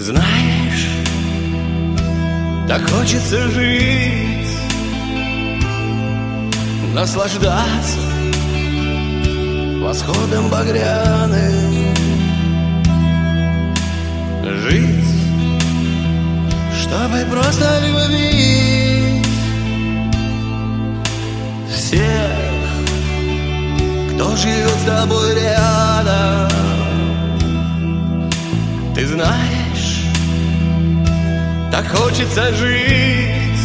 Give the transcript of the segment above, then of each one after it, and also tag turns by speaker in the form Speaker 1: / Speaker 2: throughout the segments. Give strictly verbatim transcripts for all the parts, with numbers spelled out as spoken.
Speaker 1: знаешь, так хочется жить, наслаждаться восходом багряным, жить, чтобы просто любить всех, кто живет с тобой рядом. Ты знаешь, так хочется жить,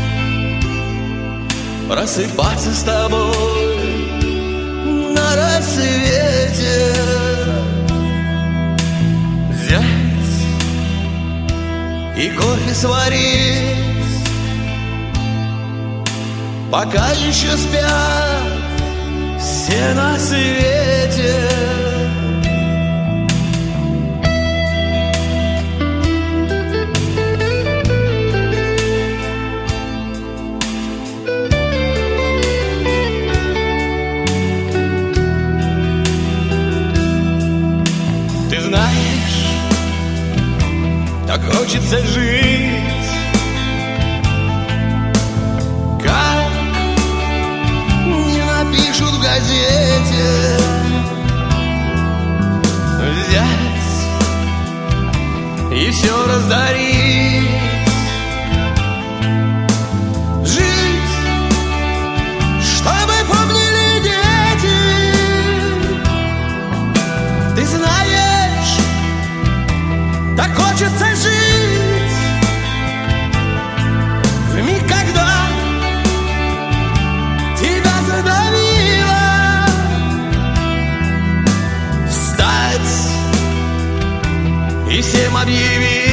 Speaker 1: просыпаться с тобой на рассвете, взять и кофе сварить, пока еще спят все на свете. Ты знаешь, так хочется жить, как не напишут в газете, взять и все раздарить, жить, чтобы помнили дети. Ты знаешь, так хочется жить в миг, когда тебя задавило, встать и всем объявить: